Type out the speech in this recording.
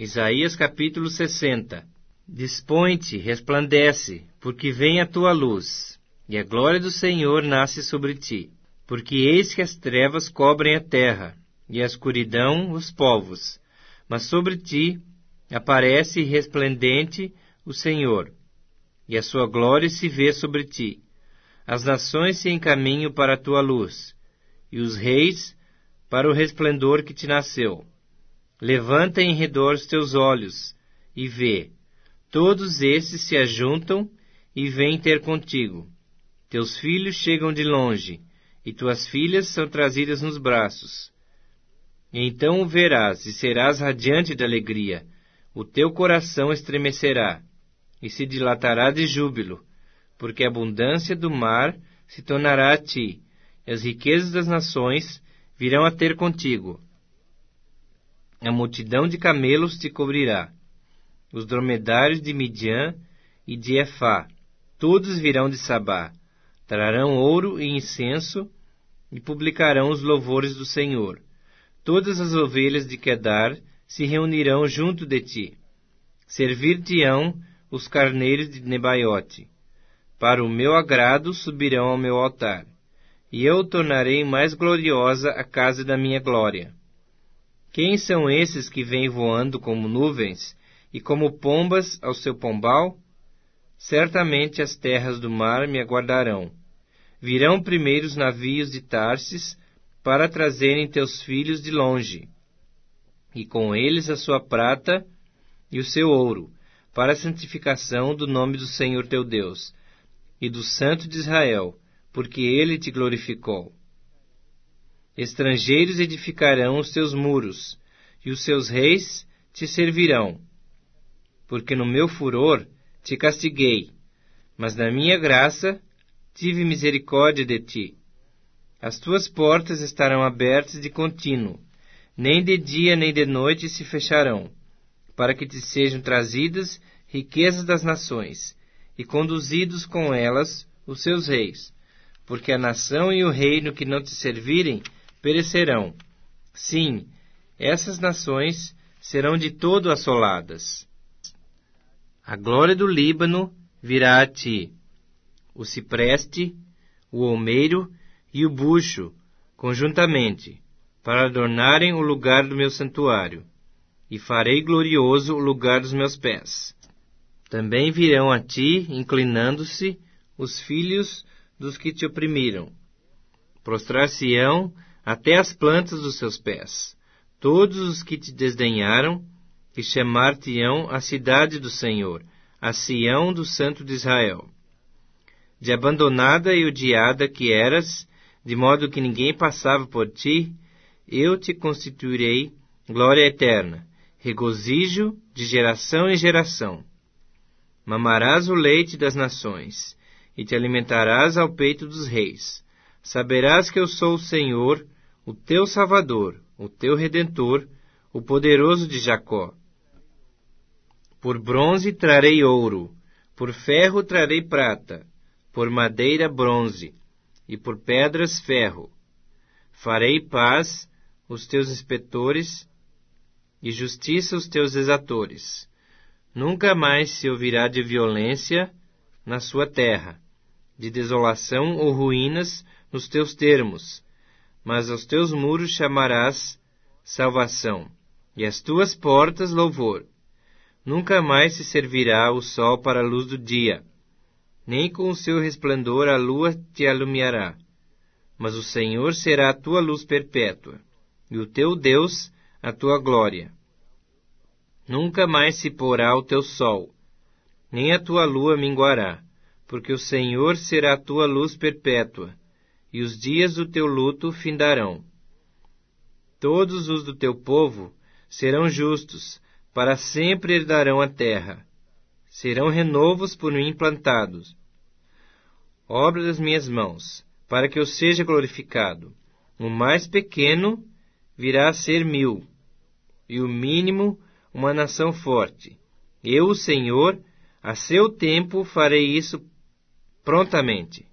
Isaías capítulo 60. Dispõe-te, resplandece, porque vem a tua luz, e a glória do Senhor nasce sobre ti. Porque eis que as trevas cobrem a terra, e a escuridão os povos. Mas sobre ti aparece resplendente o Senhor, e a sua glória se vê sobre ti. As nações se encaminham para a tua luz, e os reis para o resplendor que te nasceu. Levanta em redor os teus olhos, e vê. Todos esses se ajuntam e vêm ter contigo. Teus filhos chegam de longe, e tuas filhas são trazidas nos braços. E então o verás, e serás radiante de alegria. O teu coração estremecerá, e se dilatará de júbilo, porque a abundância do mar se tornará a ti, e as riquezas das nações virão a ter contigo. A multidão de camelos te cobrirá. Os dromedários de Midian e de Efá, todos virão de Sabá. Trarão ouro e incenso e publicarão os louvores do Senhor. Todas as ovelhas de Quedar se reunirão junto de ti. Servir-te-ão os carneiros de Nebaiote. Para o meu agrado subirão ao meu altar, e eu tornarei mais gloriosa a casa da minha glória. Quem são esses que vêm voando como nuvens e como pombas ao seu pombal? Certamente as terras do mar me aguardarão. Virão primeiro os navios de Tarsis para trazerem teus filhos de longe, e com eles a sua prata e o seu ouro, para a santificação do nome do Senhor teu Deus, e do Santo de Israel, porque ele te glorificou. Estrangeiros edificarão os teus muros, e os seus reis te servirão. Porque no meu furor te castiguei, mas na minha graça tive misericórdia de ti. As tuas portas estarão abertas de contínuo, nem de dia nem de noite se fecharão, para que te sejam trazidas riquezas das nações, e conduzidos com elas os seus reis. Porque a nação e o reino que não te servirem perecerão. Sim, essas nações serão de todo assoladas. A glória do Líbano virá a ti, o cipreste, o olmeiro e o bucho, conjuntamente, para adornarem o lugar do meu santuário, e farei glorioso o lugar dos meus pés. Também virão a ti, inclinando-se, os filhos dos que te oprimiram. Prostrar-se-ão até as plantas dos seus pés, todos os que te desdenharam, e chamar-te-ão a cidade do Senhor, a Sião do Santo de Israel. De abandonada e odiada que eras, de modo que ninguém passava por ti, eu te constituirei glória eterna, regozijo de geração em geração. Mamarás o leite das nações, e te alimentarás ao peito dos reis. Saberás que eu sou o Senhor, o teu Salvador, o teu Redentor, o poderoso de Jacó. Por bronze trarei ouro, por ferro trarei prata, por madeira bronze, e por pedras ferro. Farei paz os teus inspetores, e justiça os teus exatores. Nunca mais se ouvirá de violência na sua terra, de desolação ou ruínas nos teus termos, mas aos teus muros chamarás salvação, e às tuas portas louvor. Nunca mais se servirá o sol para a luz do dia, nem com o seu resplendor a lua te alumiará. Mas o Senhor será a tua luz perpétua, e o teu Deus a tua glória. Nunca mais se porá o teu sol, nem a tua lua minguará, porque o Senhor será a tua luz perpétua, e os dias do teu luto findarão. Todos os do teu povo serão justos, para sempre herdarão a terra. Serão renovos por mim plantados, obra das minhas mãos, para que eu seja glorificado. O mais pequeno virá a ser 1000, e o mínimo uma nação forte. Eu, o Senhor, a seu tempo farei isso prontamente.